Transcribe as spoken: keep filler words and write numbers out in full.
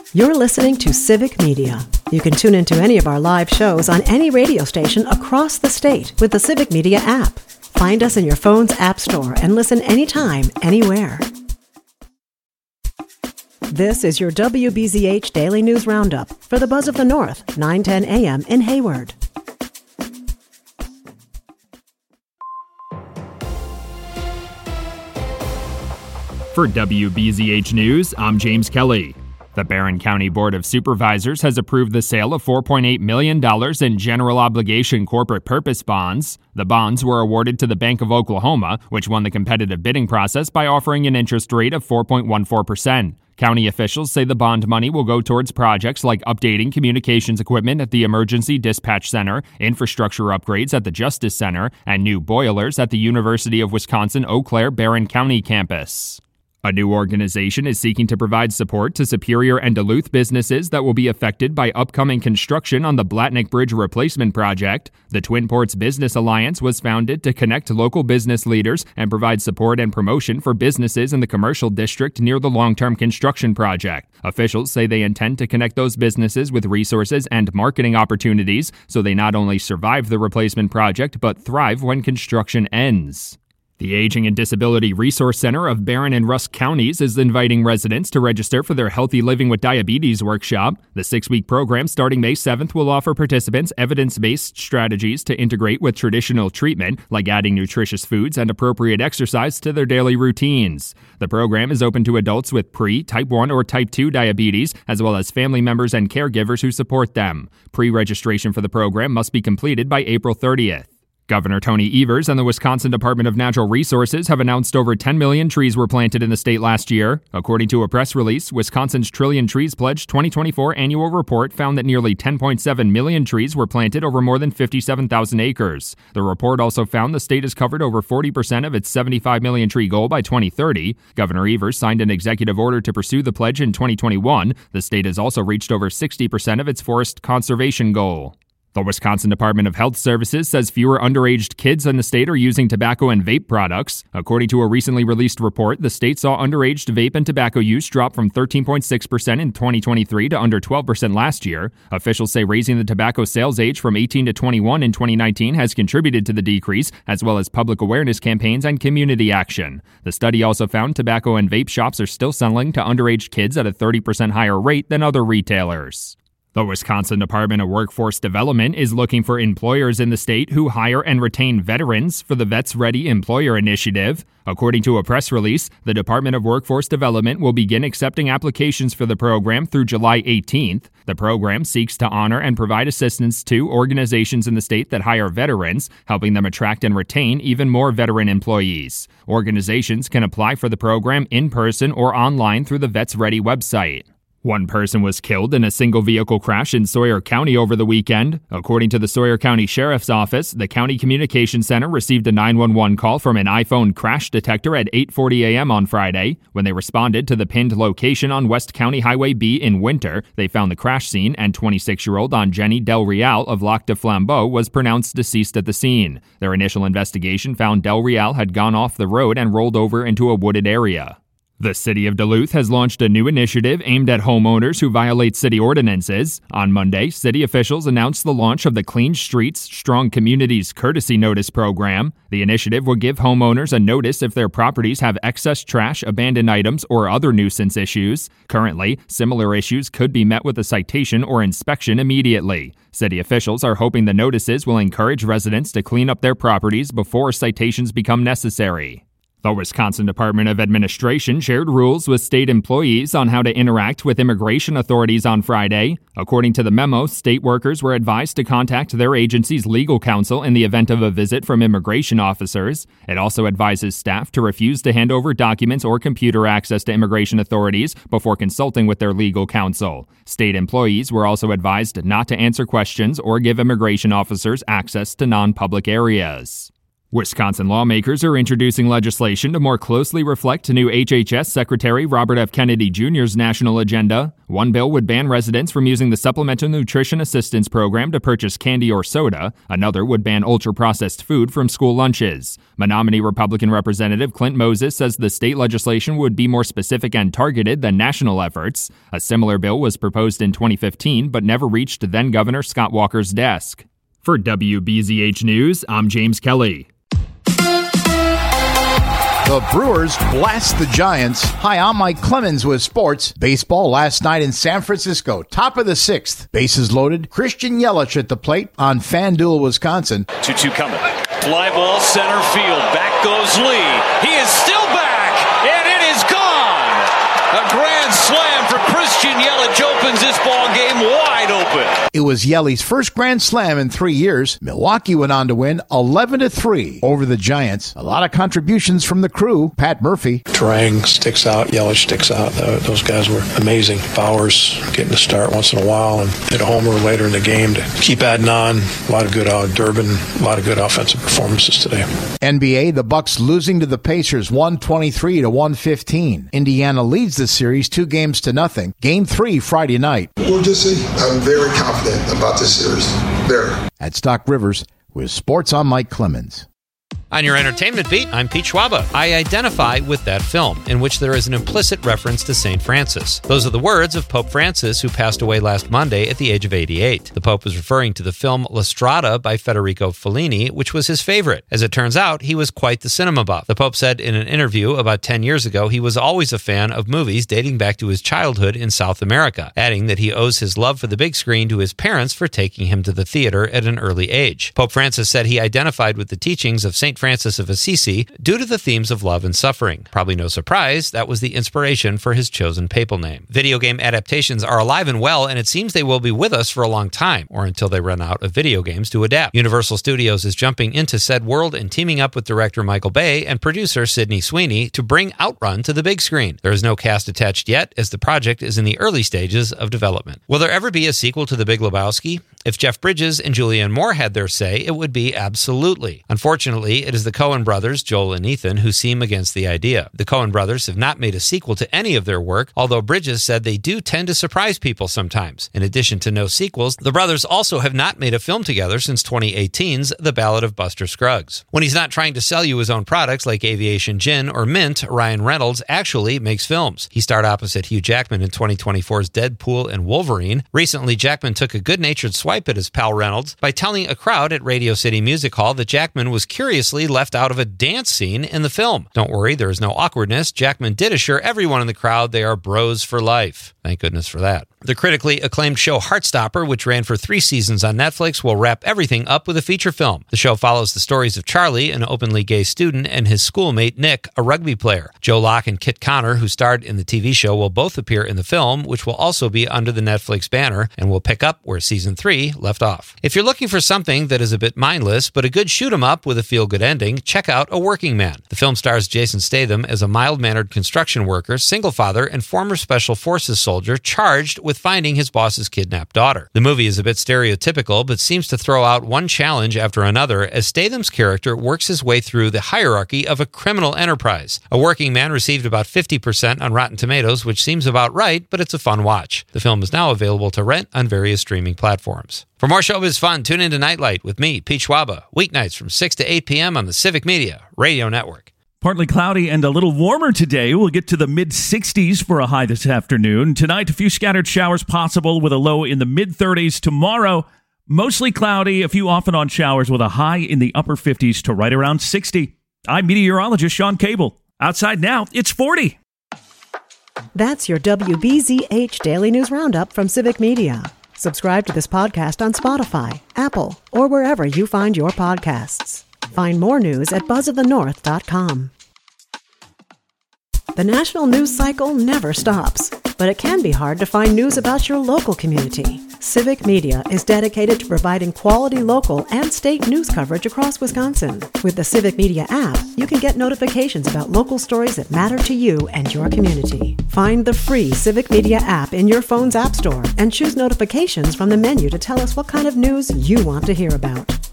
You're listening to Civic Media. You can tune into any of our live shows on any radio station across the state with the Civic Media app. Find us in your phone's app store and listen anytime, anywhere. This is your W B Z H Daily News Roundup for the Buzz of the North, nine ten a.m. in Hayward. For W B Z H News, I'm James Kelly. The Barron County Board of Supervisors has approved the sale of four point eight million dollars in general obligation corporate purpose bonds. The bonds were awarded to the Bank of Oklahoma, which won the competitive bidding process by offering an interest rate of four point one four percent. County officials say the bond money will go towards projects like updating communications equipment at the Emergency Dispatch Center, infrastructure upgrades at the Justice Center, and new boilers at the University of Wisconsin-Eau Claire Barron County campus. A new organization is seeking to provide support to Superior and Duluth businesses that will be affected by upcoming construction on the Blatnick Bridge replacement project. The Twin Ports Business Alliance was founded to connect local business leaders and provide support and promotion for businesses in the commercial district near the long-term construction project. Officials say they intend to connect those businesses with resources and marketing opportunities so they not only survive the replacement project but thrive when construction ends. The Aging and Disability Resource Center of Barron and Rusk counties is inviting residents to register for their Healthy Living with Diabetes workshop. The six-week program starting May seventh will offer participants evidence-based strategies to integrate with traditional treatment, like adding nutritious foods and appropriate exercise to their daily routines. The program is open to adults with pre, type one, or type two diabetes, as well as family members and caregivers who support them. Pre-registration for the program must be completed by April thirtieth. Governor Tony Evers and the Wisconsin Department of Natural Resources have announced over ten million trees were planted in the state last year. According to a press release, Wisconsin's Trillion Trees Pledge twenty twenty-four annual report found that nearly ten point seven million trees were planted over more than fifty-seven thousand acres. The report also found the state has covered over forty percent of its seventy-five million tree goal by twenty thirty. Governor Evers signed an executive order to pursue the pledge in twenty twenty-one. The state has also reached over sixty percent of its forest conservation goal. The Wisconsin Department of Health Services says fewer underage kids in the state are using tobacco and vape products. According to a recently released report, the state saw underage vape and tobacco use drop from thirteen point six percent in twenty twenty-three to under twelve percent last year. Officials say raising the tobacco sales age from eighteen to twenty-one in twenty nineteen has contributed to the decrease, as well as public awareness campaigns and community action. The study also found tobacco and vape shops are still selling to underage kids at a thirty percent higher rate than other retailers. The Wisconsin Department of Workforce Development is looking for employers in the state who hire and retain veterans for the Vets Ready Employer Initiative. According to a press release, the Department of Workforce Development will begin accepting applications for the program through July eighteenth. The program seeks to honor and provide assistance to organizations in the state that hire veterans, helping them attract and retain even more veteran employees. Organizations can apply for the program in person or online through the Vets Ready website. One person was killed in a single-vehicle crash in Sawyer County over the weekend. According to the Sawyer County Sheriff's Office, the County Communications Center received a nine one one call from an iPhone crash detector at eight forty a.m. on Friday. When they responded to the pinned location on West County Highway B in Winter, they found the crash scene, and twenty-six-year-old Anjeni Del Real of Lac de Flambeau was pronounced deceased at the scene. Their initial investigation found Del Real had gone off the road and rolled over into a wooded area. The City of Duluth has launched a new initiative aimed at homeowners who violate city ordinances. On Monday, city officials announced the launch of the Clean Streets, Strong Communities Courtesy Notice program. The initiative will give homeowners a notice if their properties have excess trash, abandoned items, or other nuisance issues. Currently, similar issues could be met with a citation or inspection immediately. City officials are hoping the notices will encourage residents to clean up their properties before citations become necessary. The Wisconsin Department of Administration shared rules with state employees on how to interact with immigration authorities on Friday. According to the memo, state workers were advised to contact their agency's legal counsel in the event of a visit from immigration officers. It also advises staff to refuse to hand over documents or computer access to immigration authorities before consulting with their legal counsel. State employees were also advised not to answer questions or give immigration officers access to non-public areas. Wisconsin lawmakers are introducing legislation to more closely reflect new H H S Secretary Robert F. Kennedy Junior's national agenda. One bill would ban residents from using the Supplemental Nutrition Assistance Program to purchase candy or soda. Another would ban ultra-processed food from school lunches. Menominee Republican Representative Clint Moses says the state legislation would be more specific and targeted than national efforts. A similar bill was proposed in twenty fifteen, but never reached then-Governor Scott Walker's desk. For W B Z H News, I'm James Kelly. The Brewers blast the Giants. Hi, I'm Mike Clemens with sports. Baseball last night in San Francisco. Top of the sixth. Bases loaded. Christian Yelich at the plate on FanDuel, Wisconsin. two two coming. Fly ball center field. Back goes Lee. He is still back, and it is gone. A grand slam for Christian Yelich opens this ball game wide open. It was Yelich's first grand slam in three years. Milwaukee went on to win eleven to three over the Giants. A lot of contributions from the crew. Pat Murphy. Trang sticks out. Yelich sticks out. Uh, those guys were amazing. Bowers getting to start once in a while and hit a homer later in the game to keep adding on. A lot of good uh, Durbin. A lot of good offensive performances today. N B A, the Bucks losing to the Pacers one twenty-three to one fifteen. Indiana leads the series two games to nothing. Game three Friday night. We'll just see. I'm very confident about this series. Very. At Stock Rivers with Sports, I'm Mike Clemens. On your entertainment beat, I'm Pete Schwaba. I identify with that film, in which there is an implicit reference to Saint Francis. Those are the words of Pope Francis, who passed away last Monday at the age of eighty-eight. The Pope was referring to the film La Strada by Federico Fellini, which was his favorite. As it turns out, he was quite the cinema buff. The Pope said in an interview about ten years ago he was always a fan of movies dating back to his childhood in South America, adding that he owes his love for the big screen to his parents for taking him to the theater at an early age. Pope Francis said he identified with the teachings of Saint Francis of Assisi due to the themes of love and suffering. Probably no surprise, that was the inspiration for his chosen papal name. Video game adaptations are alive and well, and it seems they will be with us for a long time, or until they run out of video games to adapt. Universal Studios is jumping into said world and teaming up with director Michael Bay and producer Sydney Sweeney to bring Outrun to the big screen. There is no cast attached yet, as the project is in the early stages of development. Will there ever be a sequel to The Big Lebowski? If Jeff Bridges and Julianne Moore had their say, it would be absolutely. Unfortunately, it is the Coen brothers, Joel and Ethan, who seem against the idea. The Coen brothers have not made a sequel to any of their work, although Bridges said they do tend to surprise people sometimes. In addition to no sequels, the brothers also have not made a film together since twenty eighteen's The Ballad of Buster Scruggs. When he's not trying to sell you his own products like Aviation Gin or Mint, Ryan Reynolds actually makes films. He starred opposite Hugh Jackman in twenty twenty-four's Deadpool and Wolverine. Recently, Jackman took a good-natured swipe at his pal Reynolds by telling a crowd at Radio City Music Hall that Jackman was curiously left out of a dance scene in the film. Don't worry, there is no awkwardness. Jackman did assure everyone in the crowd they are bros for life. Thank goodness for that. The critically acclaimed show Heartstopper, which ran for three seasons on Netflix, will wrap everything up with a feature film. The show follows the stories of Charlie, an openly gay student, and his schoolmate Nick, a rugby player. Joe Locke and Kit Connor, who starred in the T V show, will both appear in the film, which will also be under the Netflix banner and will pick up where season three left off. If you're looking for something that is a bit mindless, but a good shoot-'em-up with a feel-good ending, check out A Working Man. The film stars Jason Statham as a mild-mannered construction worker, single father, and former Special Forces soldier charged with finding his boss's kidnapped daughter. The movie is a bit stereotypical, but seems to throw out one challenge after another as Statham's character works his way through the hierarchy of a criminal enterprise. A Working Man received about fifty percent on Rotten Tomatoes, which seems about right, but it's a fun watch. The film is now available to rent on various streaming platforms. For more showbiz fun, tune into Nightlight with me, Pete Schwaba, weeknights from six to eight p.m. on the Civic Media Radio Network. Partly cloudy and a little warmer today. We'll get to the mid-sixties for a high this afternoon. Tonight, a few scattered showers possible with a low in the mid-thirties. Tomorrow, mostly cloudy, a few off-and-on showers with a high in the upper fifties to right around sixty. I'm meteorologist Sean Cable. Outside now, it's forty. That's your W B Z H Daily News Roundup from Civic Media. Subscribe to this podcast on Spotify, Apple, or wherever you find your podcasts. Find more news at buzz of the north dot com. The national news cycle never stops, but it can be hard to find news about your local community. Civic Media is dedicated to providing quality local and state news coverage across Wisconsin. With the Civic Media app, you can get notifications about local stories that matter to you and your community. Find the free Civic Media app in your phone's app store and choose notifications from the menu to tell us what kind of news you want to hear about.